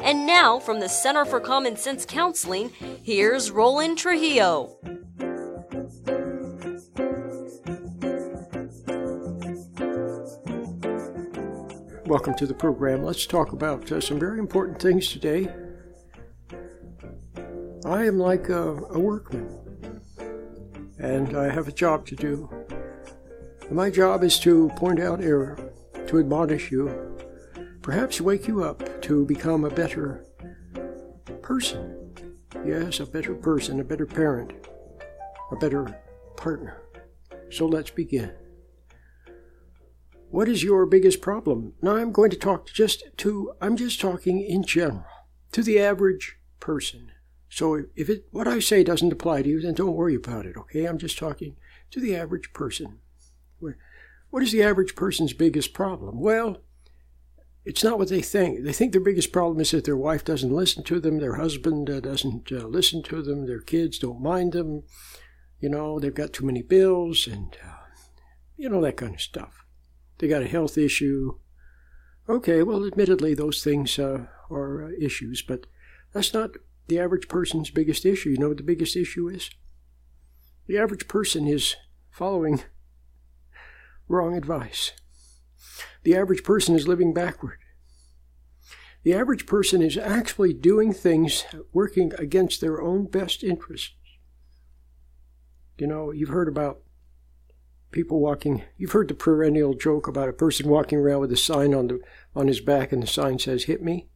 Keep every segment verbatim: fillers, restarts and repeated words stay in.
And now, from the Center for Common Sense Counseling, here's Roland Trujillo. Welcome to the program. Let's talk about uh, some very important things today. I am like a, a workman, and I have a job to do. My job is to point out error, to admonish you, perhaps wake you up to become a better person. Yes, a better person, a better parent, a better partner. So let's begin. What is your biggest problem? Now I'm going to talk just to, I'm just talking in general, to the average person. So if it, what I say doesn't apply to you, then don't worry about it, okay? I'm just talking to the average person. What is the average person's biggest problem? Well, it's not what they think. They think their biggest problem is that their wife doesn't listen to them, their husband uh, doesn't uh, listen to them, their kids don't mind them, you know, they've got too many bills, and, uh, you know, that kind of stuff. They got a health issue. Okay, well, admittedly, those things uh, are uh, issues, but that's not the average person's biggest issue. You know what the biggest issue is? The average person is following wrong advice. The average person is living backward. The average person is actually doing things working against their own best interests. You know, you've heard about people walking, you've heard the perennial joke about a person walking around with a sign on the on his back, and the sign says, "Hit me."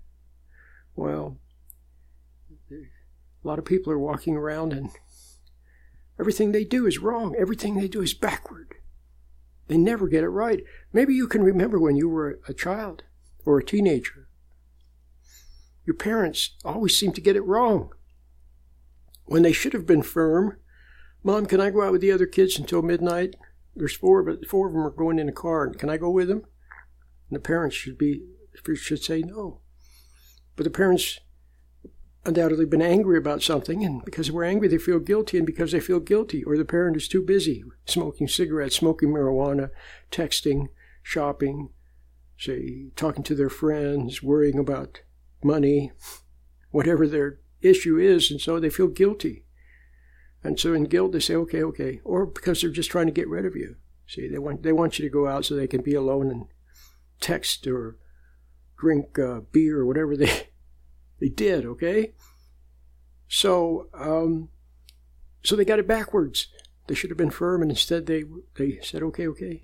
Well, a lot of people are walking around and everything they do is wrong. Everything they do is backward. They never get it right. Maybe you can remember when you were a child or a teenager. Your parents always seem to get it wrong. When they should have been firm, "Mom, can I go out with the other kids until midnight? There's four, but four of them are going in a car. Can I go with them?" And the parents should be should say no. But the parents undoubtedly been angry about something, and because they were angry, they feel guilty, and because they feel guilty, or the parent is too busy smoking cigarettes, smoking marijuana, texting, shopping, say, talking to their friends, worrying about money, whatever their issue is, and so they feel guilty. And so in guilt, they say, okay, okay, or because they're just trying to get rid of you. See, they want they want you to go out so they can be alone and text or drink uh, beer or whatever they They did, okay? So, um, so they got it backwards. They should have been firm, and instead they they said, okay, okay.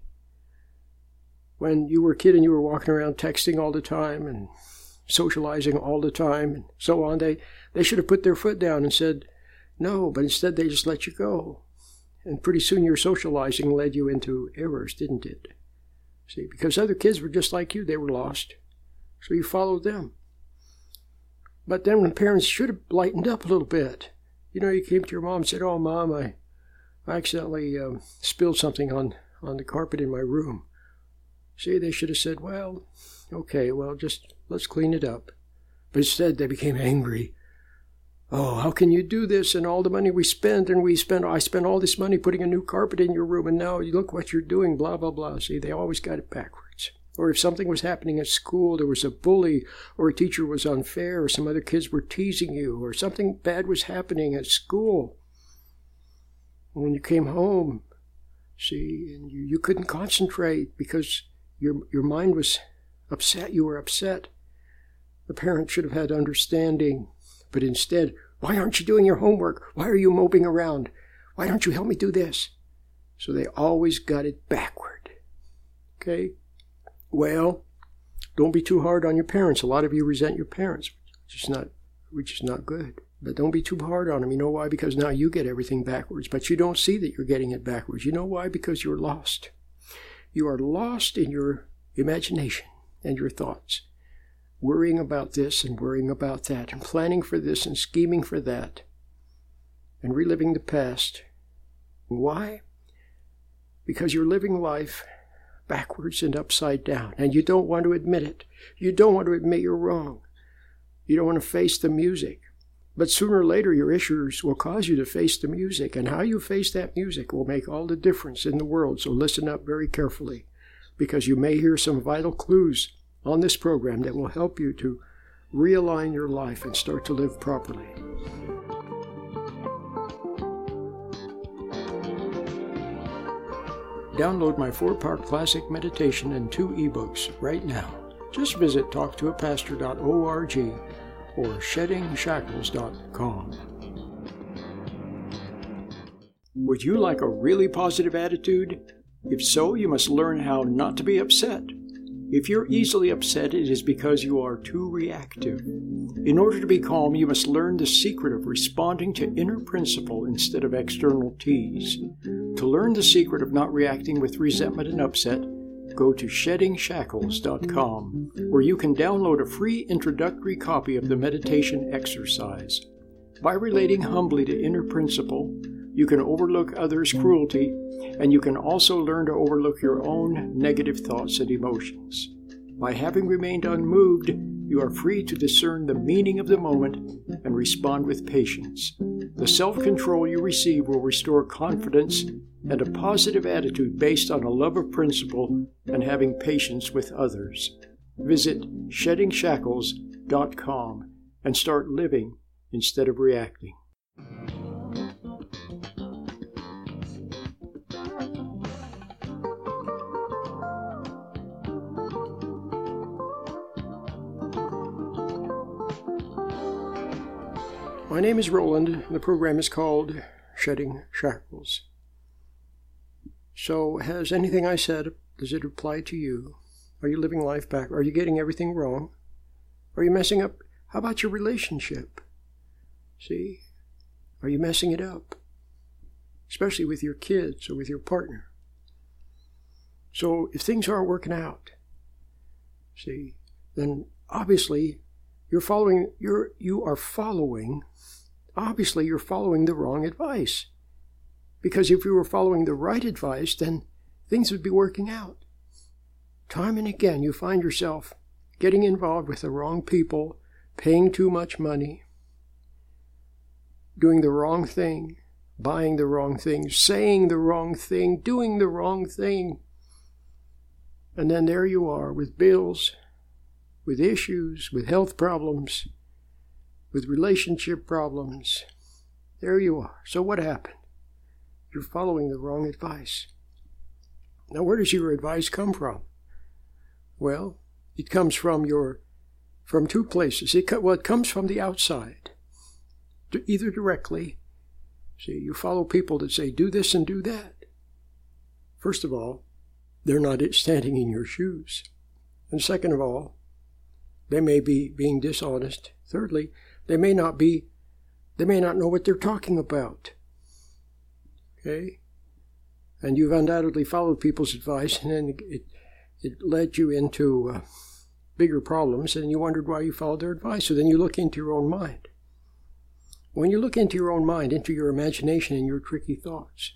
When you were a kid and you were walking around texting all the time and socializing all the time and so on, they, they should have put their foot down and said, no, but instead they just let you go. And pretty soon your socializing led you into errors, didn't it? See, because other kids were just like you, they were lost. So you followed them. But then when parents should have lightened up a little bit, you know, you came to your mom and said, "Oh, Mom, I, I accidentally um, spilled something on, on the carpet in my room." See, they should have said, "Well, okay, well, just let's clean it up." But instead they became angry. "Oh, how can you do this? And all the money we spent, and we spent, I spent all this money putting a new carpet in your room, and now you look what you're doing, blah, blah, blah." See, they always got it backwards. Or if something was happening at school, there was a bully, or a teacher was unfair, or some other kids were teasing you, or something bad was happening at school. When you came home, see, and you, you couldn't concentrate because your your mind was upset, you were upset. The parent should have had understanding, but instead, "Why aren't you doing your homework? Why are you moping around? Why don't you help me do this?" So they always got it backward. Okay? Well, don't be too hard on your parents. A lot of you resent your parents, which is not, which is not good. But don't be too hard on them. You know why? Because now you get everything backwards. But you don't see that you're getting it backwards. You know why? Because you're lost. You are lost in your imagination and your thoughts, worrying about this and worrying about that, and planning for this and scheming for that, and reliving the past. Why? Because you're living life backwards and upside down, and you don't want to admit it. You don't want to admit you're wrong. You don't want to face the music. But sooner or later, your issues will cause you to face the music, and how you face that music will make all the difference in the world. So listen up very carefully, because you may hear some vital clues on this program that will help you to realign your life and start to live properly. Download my four-part classic meditation and two ebooks right now. Just visit talk to a pastor dot org or shedding shackles dot com. Would you like a really positive attitude? If so, you must learn how not to be upset. If you're easily upset, it is because you are too reactive. In order to be calm, you must learn the secret of responding to inner principle instead of external tease. To learn the secret of not reacting with resentment and upset, go to shedding shackles dot com, where you can download a free introductory copy of the meditation exercise. By relating humbly to inner principle, you can overlook others' cruelty, and you can also learn to overlook your own negative thoughts and emotions. By having remained unmoved, you are free to discern the meaning of the moment and respond with patience. The self-control you receive will restore confidence and a positive attitude based on a love of principle and having patience with others. Visit shedding shackles dot com and start living instead of reacting. My name is Roland. The program is called Shedding Shackles. So, has anything I said, does it apply to you? Are you living life back? Are you getting everything wrong? Are you messing up? How about your relationship? See? Are you messing it up? Especially with your kids or with your partner. So, if things aren't working out, see, then obviously you're following, you're, you are following, obviously you're following the wrong advice. Because if you were following the right advice, then things would be working out. Time and again, you find yourself getting involved with the wrong people, paying too much money, doing the wrong thing, buying the wrong thing, saying the wrong thing, doing the wrong thing. And then there you are with bills, with issues, with health problems, with relationship problems. There you are. So what happened? You're following the wrong advice. Now, where does your advice come from? Well, it comes from your, from two places. It, well, it comes from the outside, either directly. See, you follow people that say, do this and do that. First of all, they're not standing in your shoes. And second of all, they may be being dishonest. Thirdly, they may not be, they may not know what they're talking about. Okay? And you've undoubtedly followed people's advice, and then it, it led you into uh, bigger problems, and you wondered why you followed their advice. So then you look into your own mind. When you look into your own mind, into your imagination and your tricky thoughts,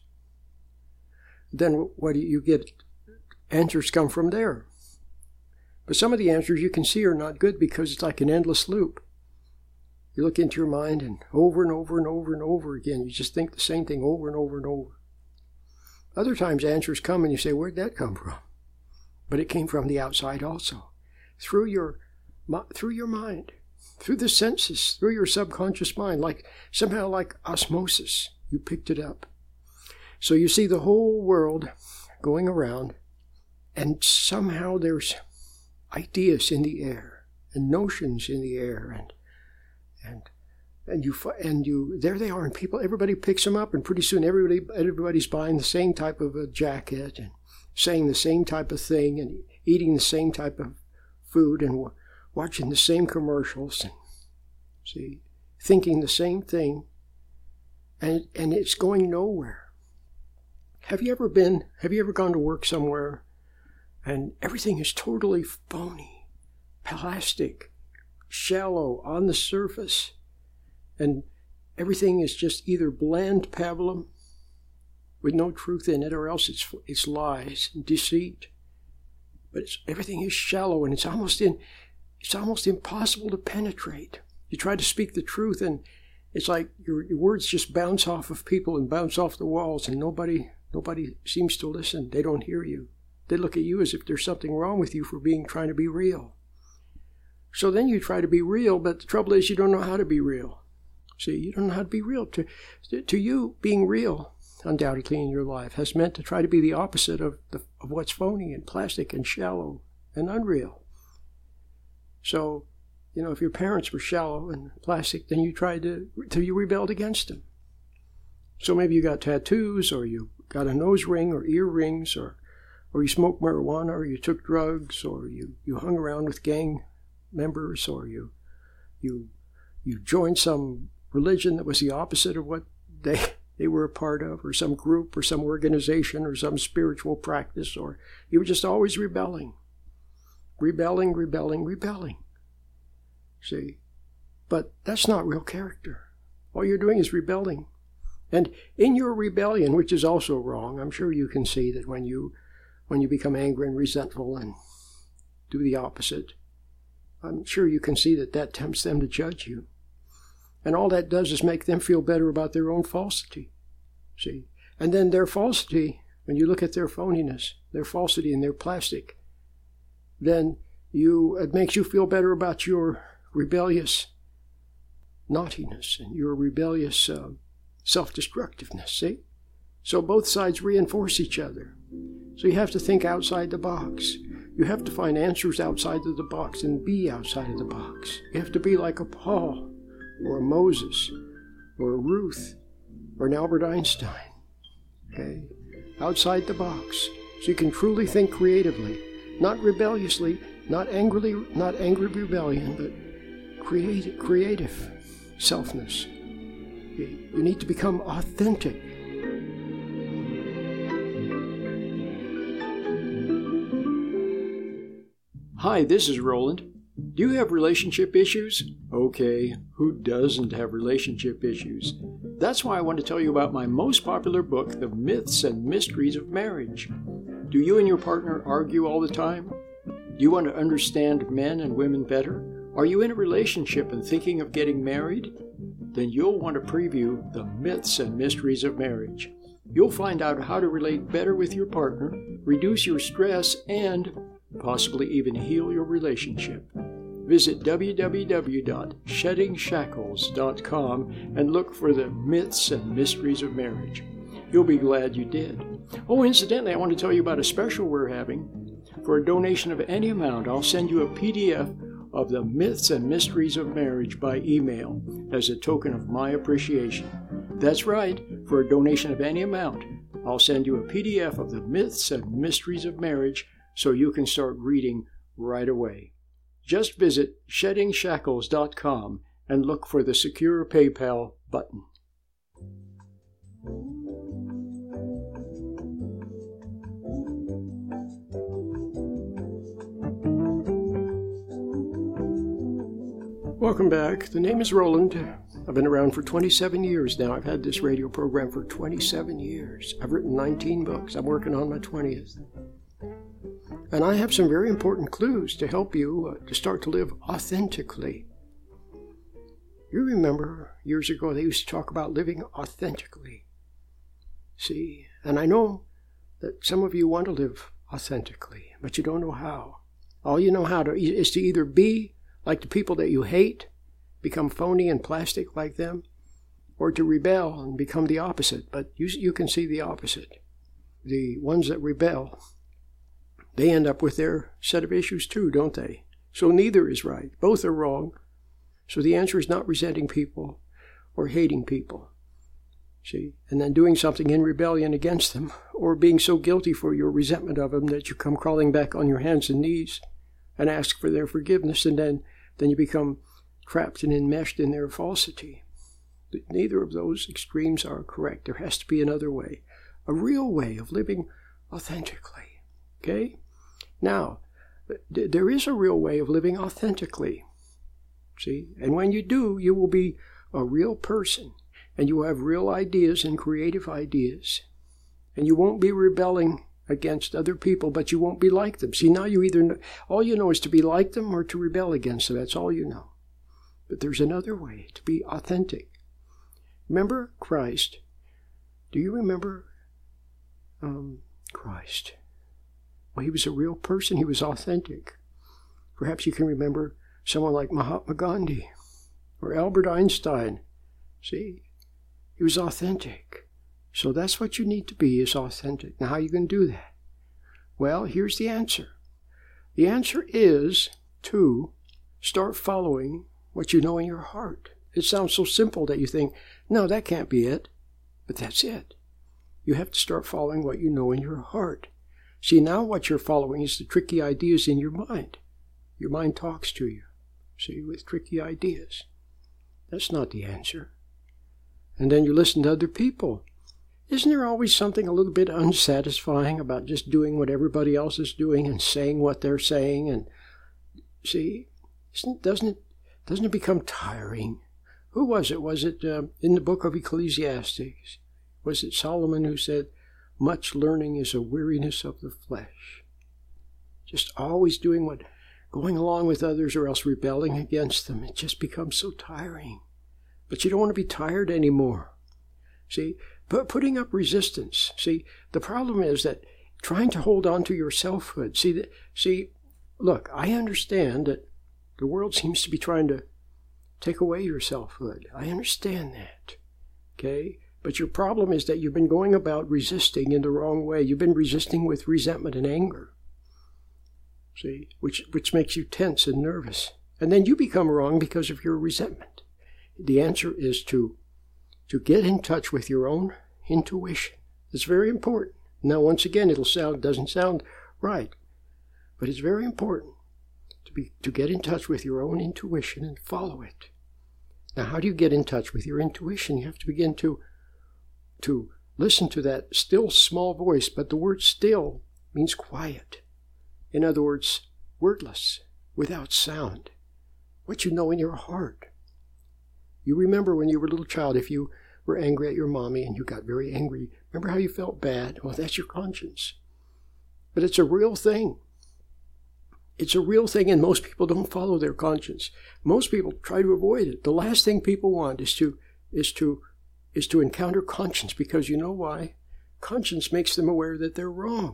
then what do you get? Answers come from there. But some of the answers you can see are not good because it's like an endless loop. You look into your mind and over and over and over and over again, you just think the same thing over and over and over. Other times answers come and you say, where'd that come from? But it came from the outside also. Through your, through your mind, through the senses, through your subconscious mind, like somehow like osmosis, you picked it up. So you see the whole world going around, and somehow there's ideas in the air and notions in the air, and and and you and you there they are, and people, everybody picks them up, and pretty soon everybody everybody's buying the same type of a jacket and saying the same type of thing and eating the same type of food and w- watching the same commercials and see thinking the same thing, and and it's going nowhere. Have you ever been? Have you ever gone to work somewhere and everything is totally phony, plastic, shallow, on the surface, and everything is just either bland pablum with no truth in it, or else it's it's lies and deceit. But it's, everything is shallow, and it's almost in it's almost impossible to penetrate. You try to speak the truth, and it's like your, your words just bounce off of people and bounce off the walls, and nobody nobody seems to listen. They don't hear you. They look at you as if there's something wrong with you for being trying to be real. So then you try to be real, but the trouble is you don't know how to be real. See, you don't know how to be real. To, to you, being real, undoubtedly, in your life has meant to try to be the opposite of, the, of what's phony and plastic and shallow and unreal. So, you know, if your parents were shallow and plastic, then you tried to, to you rebelled against them. So maybe you got tattoos, or you got a nose ring or earrings, or or you smoked marijuana, or you took drugs, or you, you hung around with gang members, or you you you joined some religion that was the opposite of what they they were a part of, or some group, or some organization, or some spiritual practice, or you were just always rebelling. Rebelling, rebelling, rebelling. See? But that's not real character. All you're doing is rebelling. And in your rebellion, which is also wrong, I'm sure you can see that when you when you become angry and resentful and do the opposite, I'm sure you can see that that tempts them to judge you. And all that does is make them feel better about their own falsity. See? And then their falsity, when you look at their phoniness, their falsity and their plastic, then you it makes you feel better about your rebellious naughtiness and your rebellious uh, self-destructiveness, see? So both sides reinforce each other. So you have to think outside the box. You have to find answers outside of the box and be outside of the box. You have to be like a Paul or a Moses or a Ruth or an Albert Einstein, okay? Outside the box. So you can truly think creatively, not rebelliously, not angrily, not angry rebellion, but creative, creative selfness. You need to become authentic. Hi, this is Roland. Do you have relationship issues? Okay, who doesn't have relationship issues? That's why I want to tell you about my most popular book, The Myths and Mysteries of Marriage. Do you and your partner argue all the time? Do you want to understand men and women better? Are you in a relationship and thinking of getting married? Then you'll want to preview The Myths and Mysteries of Marriage. You'll find out how to relate better with your partner, reduce your stress, and possibly even heal your relationship. Visit w w w dot shedding shackles dot com and look for The Myths and Mysteries of Marriage. You'll be glad you did. Oh, incidentally, I want to tell you about a special we're having. For a donation of any amount, I'll send you a P D F of The Myths and Mysteries of Marriage by email as a token of my appreciation. That's right, for a donation of any amount, I'll send you a P D F of The Myths and Mysteries of Marriage so you can start reading right away. Just visit shedding shackles dot com and look for the Secure PayPal button. Welcome back. The name is Roland. I've been around for twenty-seven years now. I've had this radio program for twenty-seven years. I've written nineteen books. I'm working on my twentieth. And I have some very important clues to help you uh, to start to live authentically. You remember years ago they used to talk about living authentically. See, and I know that some of you want to live authentically, but you don't know how. All you know how to is to either be like the people that you hate, become phony and plastic like them, or to rebel and become the opposite. But you, you can see the opposite. The ones that rebel, they end up with their set of issues too, don't they? So neither is right. Both are wrong. So the answer is not resenting people or hating people. See? And then doing something in rebellion against them, or being so guilty for your resentment of them that you come crawling back on your hands and knees and ask for their forgiveness, and then, then you become trapped and enmeshed in their falsity. Neither of those extremes are correct. There has to be another way, a real way of living authentically. Okay? Now, th- there is a real way of living authentically. See? And when you do, you will be a real person, and you will have real ideas and creative ideas. And you won't be rebelling against other people, but you won't be like them. See, now you either know, all you know is to be like them or to rebel against them. That's all you know. But there's another way to be authentic. Remember Christ? Do you remember um, Christ? Well, he was a real person. He was authentic. Perhaps you can remember someone like Mahatma Gandhi or Albert Einstein. See, he was authentic. So that's what you need to be, is authentic. Now, how are you going to do that? Well, here's the answer. The answer is to start following what you know in your heart. It sounds so simple that you think, no, that can't be it. But that's it. You have to start following what you know in your heart. See, now what you're following is the tricky ideas in your mind. Your mind talks to you, see, with tricky ideas. That's not the answer. And then you listen to other people. Isn't there always something a little bit unsatisfying about just doing what everybody else is doing and saying what they're saying? And see, isn't, doesn't it doesn't it become tiring? Who was it? Was it uh, in the book of Ecclesiastes? Was it Solomon who said, much learning is a weariness of the flesh? Just always doing what, going along with others or else rebelling against them. It just becomes so tiring. But you don't want to be tired anymore. See, but putting up resistance. See, the problem is that trying to hold on to your selfhood. See, that, see, look, I understand that the world seems to be trying to take away your selfhood. I understand that, okay? But your problem is that you've been going about resisting in the wrong way. You've been resisting with resentment and anger, see, which, which makes you tense and nervous. And then you become wrong because of your resentment. The answer is to, to get in touch with your own intuition. It's very important. Now, once again, it'll sound, doesn't sound right, but it's very important to be, to get in touch with your own intuition and follow it. Now, how do you get in touch with your intuition? You have to begin to, to listen to that still small voice, but the word still means quiet. In other words, wordless, without sound. What you know in your heart. You remember when you were a little child, if you were angry at your mommy and you got very angry, remember how you felt bad? Well, that's your conscience. But it's a real thing. It's a real thing, and most people don't follow their conscience. Most people try to avoid it. The last thing people want is to is to is to encounter conscience, because you know why? Conscience makes them aware that they're wrong.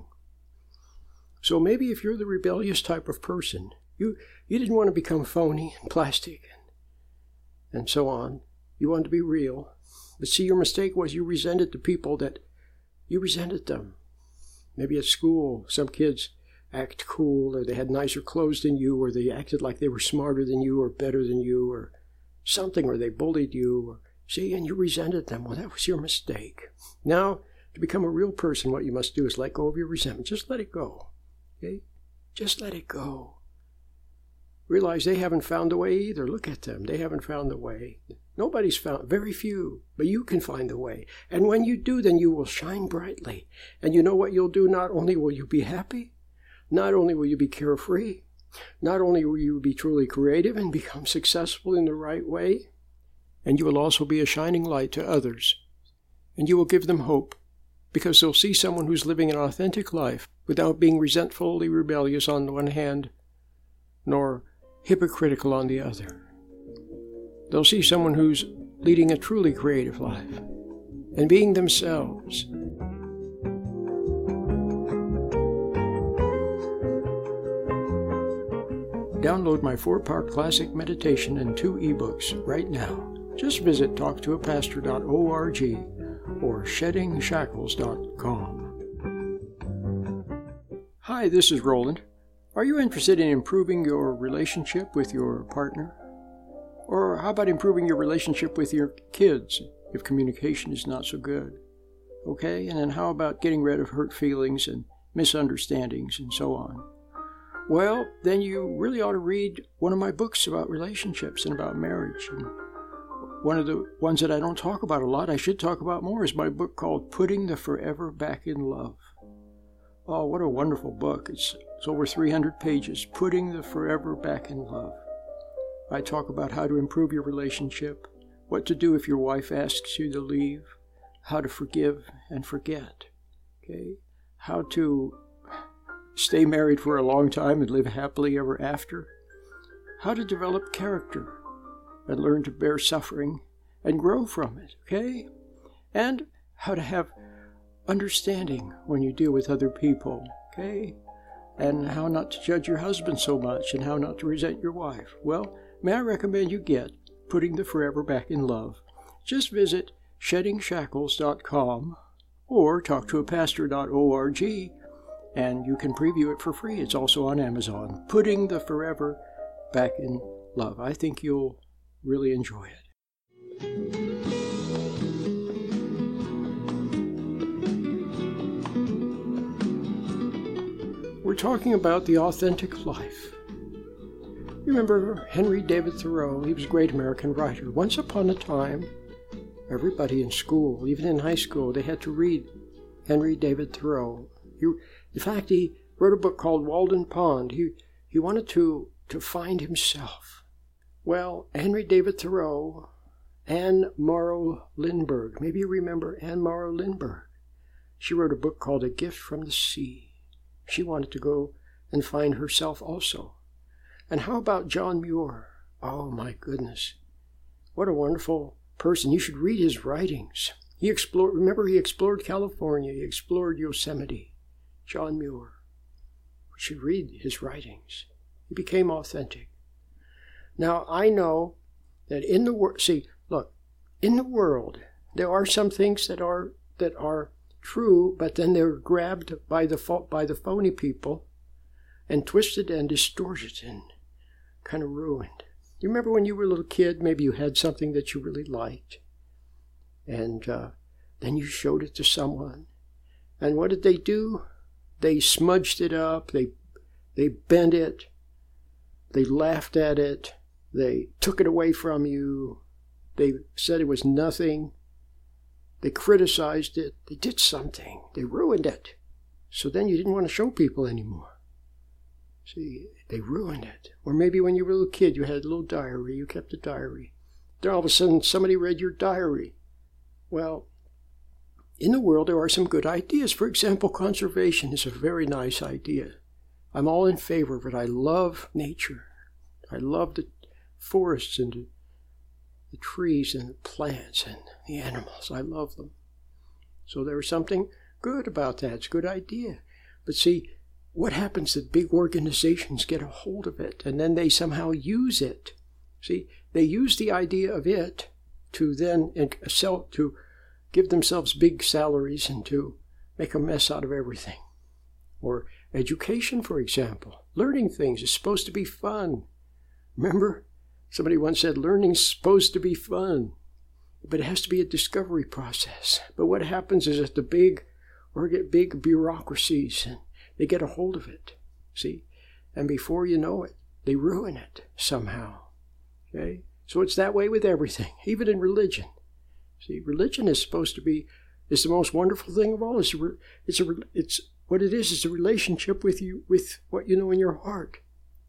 So maybe if you're the rebellious type of person, you you didn't want to become phony and plastic and, and so on. You wanted to be real. But see, your mistake was you resented the people that you resented them. Maybe at school, some kids act cool, or they had nicer clothes than you, or they acted like they were smarter than you or better than you, or something, or they bullied you, or see, and you resented them. Well, that was your mistake. Now, to become a real person, what you must do is let go of your resentment. Just let it go. Okay? Just let it go. Realize they haven't found the way either. Look at them. They haven't found the way. Nobody's found, very few, but you can find the way. And when you do, then you will shine brightly. And you know what you'll do? Not only will you be happy, not only will you be carefree, not only will you be truly creative and become successful in the right way, and you will also be a shining light to others. And you will give them hope, because they'll see someone who's living an authentic life without being resentfully rebellious on the one hand, nor hypocritical on the other. They'll see someone who's leading a truly creative life and being themselves. Download my four-part classic meditation and two ebooks right now. Just visit talk to a pastor dot org or shedding shackles dot com. Hi, this is Roland. Are you interested in improving your relationship with your partner? Or how about improving your relationship with your kids if communication is not so good? Okay, and then how about getting rid of hurt feelings and misunderstandings and so on? Well, then you really ought to read one of my books about relationships and about marriage. And one of the ones that I don't talk about a lot, I should talk about more, is my book called Putting the Forever Back in Love. Oh, what a wonderful book. It's, it's over three hundred pages, Putting the Forever Back in Love. I talk about how to improve your relationship, what to do if your wife asks you to leave, how to forgive and forget, okay? How to stay married for a long time and live happily ever after, how to develop character and learn to bear suffering and grow from it, okay? And how to have understanding when you deal with other people, okay? and how not to judge your husband so much, and how not to resent your wife. Well, may I recommend you get Putting the Forever Back in Love. Just visit shedding shackles dot com or talk to a pastor dot org, and you can preview it for free. It's also on Amazon. Putting the Forever Back in Love. I think you'll really enjoy it. We're talking about the authentic life. You remember Henry David Thoreau? He was a great American writer. Once upon a time, everybody in school, even in high school, they had to read Henry David Thoreau. He, in fact, he wrote a book called Walden Pond. He, he wanted to, to find himself. Well, Henry David Thoreau, Anne Morrow Lindbergh. Maybe you remember Anne Morrow Lindbergh. She wrote a book called A Gift from the Sea. She wanted to go and find herself also. And how about John Muir? Oh, my goodness. What a wonderful person. You should read his writings. He explored, remember, he explored California. He explored Yosemite. John Muir. We should read his writings. He became authentic. Now, I know that in the world, see, look, in the world, there are some things that are that are true, but then they're grabbed by the by the phony people and twisted and distorted and kind of ruined. You remember when you were a little kid, maybe you had something that you really liked, and uh, then you showed it to someone, and what did they do? They smudged it up, they they bent it, they laughed at it, they took it away from you, they said it was nothing. They criticized it. They did something. They ruined it. So then you didn't want to show people anymore. See, they ruined it. Or maybe when you were a little kid, you had a little diary. You kept a diary. Then all of a sudden, somebody read your diary. Well, in the world, there are some good ideas. For example, conservation is a very nice idea. I'm all in favor of it. I love nature. I love the forests and the the trees and the plants and the animals. I love them. So there's something good about that. It's a good idea. But see, what happens is big organizations get a hold of it, and then they somehow use it. See, they use the idea of it to then sell, to give themselves big salaries and to make a mess out of everything. Or education, for example. Learning things is supposed to be fun. Remember? Somebody once said, learning's supposed to be fun, but it has to be a discovery process. But what happens is that the big, or get big bureaucracies, and they get a hold of it, see? And before you know it, they ruin it somehow, okay? So it's that way with everything, even in religion. See, religion is supposed to be, is the most wonderful thing of all. It's a, it's a, it's what it is, is a relationship with you, with what you know in your heart,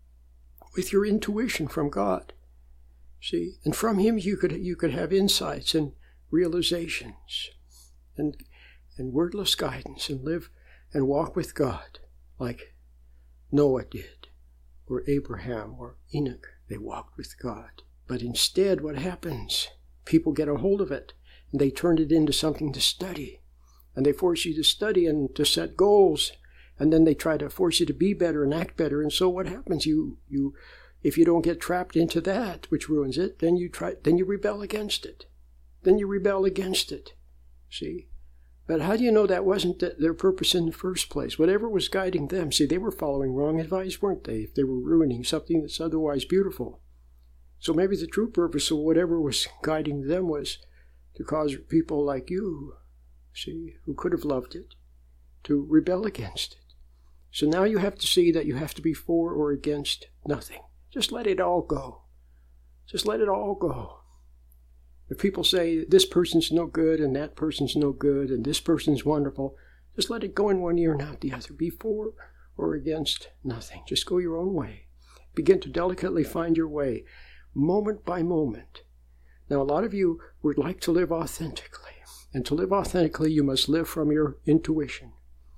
with your intuition from God. See, and from him you could you could have insights and realizations and and wordless guidance and live and walk with God like Noah did, or Abraham or Enoch. They walked with God. But instead, what happens? People get a hold of it and they turn it into something to study. And they force you to study and to set goals. And then they try to force you to be better and act better. And so what happens? You you If you don't get trapped into that, which ruins it, then you try. Then you rebel against it. Then you rebel against it. See? But how do you know that wasn't their purpose in the first place? Whatever was guiding them, see, they were following wrong advice, weren't they? If they were ruining something that's otherwise beautiful. So maybe the true purpose of whatever was guiding them was to cause people like you, see, who could have loved it, to rebel against it. So now you have to see that you have to be for or against nothing. Just let it all go. Just let it all go. If people say this person's no good and that person's no good and this person's wonderful, just let it go in one ear and out the other. Be for or against nothing. Just go your own way. Begin to delicately find your way, moment by moment. Now, a lot of you would like to live authentically. And to live authentically, you must live from your intuition.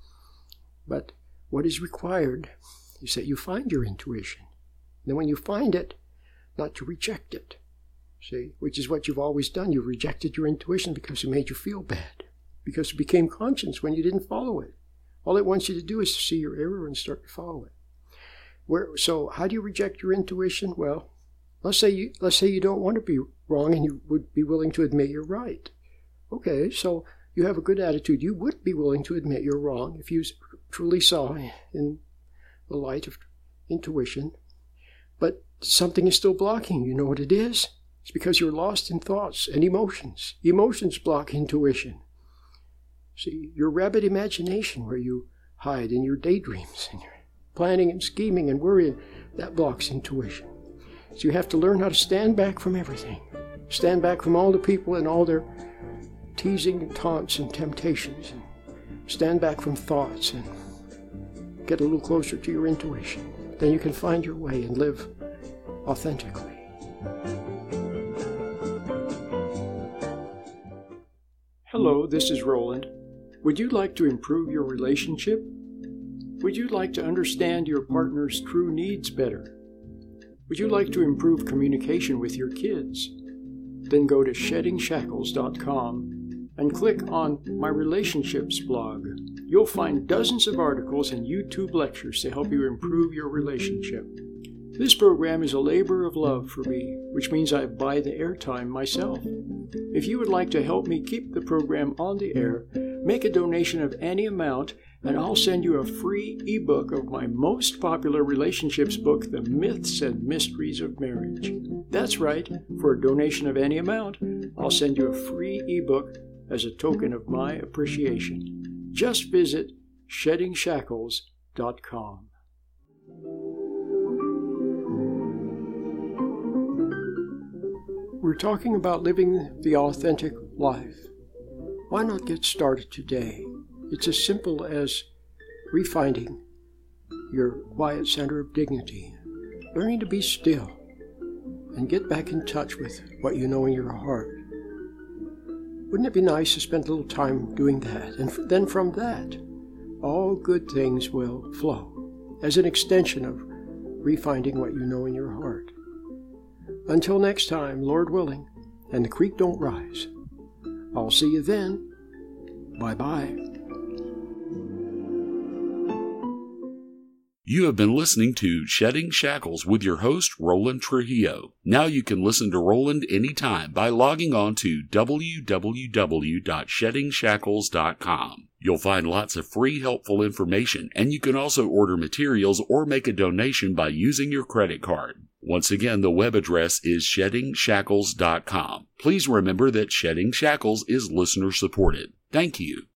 But what is required is that you find your intuition. Then when you find it, not to reject it, see, which is what you've always done. You've rejected your intuition because it made you feel bad, because it became conscience when you didn't follow it. All it wants you to do is to see your error and start to follow it. Where, so how do you reject your intuition? Well, let's say you let's say you don't want to be wrong and you would be willing to admit you're right. Okay, so you have a good attitude. You would be willing to admit you're wrong if you truly saw in the light of intuition. But something is still blocking. You know what it is? It's because you're lost in thoughts and emotions. Emotions block intuition. See, your rabid imagination where you hide in your daydreams and your planning and scheming and worrying, that blocks intuition. So you have to learn how to stand back from everything. Stand back from all the people and all their teasing and taunts and temptations. And stand back from thoughts and get a little closer to your intuition. Then you can find your way and live authentically. Hello, this is Roland. Would you like to improve your relationship? Would you like to understand your partner's true needs better? Would you like to improve communication with your kids? Then go to shedding shackles dot com and click on My Relationships blog. You'll find dozens of articles and YouTube lectures to help you improve your relationship. This program is a labor of love for me, which means I buy the airtime myself. If you would like to help me keep the program on the air, make a donation of any amount, and I'll send you a free ebook of my most popular relationships book, The Myths and Mysteries of Marriage. That's right, for a donation of any amount, I'll send you a free ebook as a token of my appreciation. Just visit shedding shackles dot com. We're talking about living the authentic life. Why not get started today? It's as simple as refinding your quiet center of dignity, learning to be still, and get back in touch with what you know in your heart. Wouldn't it be nice to spend a little time doing that? And then from that, all good things will flow as an extension of refinding what you know in your heart. Until next time, Lord willing, and the creek don't rise. I'll see you then. Bye-bye. You have been listening to Shedding Shackles with your host, Roland Trujillo. Now you can listen to Roland anytime by logging on to w w w dot shedding shackles dot com. You'll find lots of free, helpful information, and you can also order materials or make a donation by using your credit card. Once again, the web address is shedding shackles dot com. Please remember that Shedding Shackles is listener-supported. Thank you.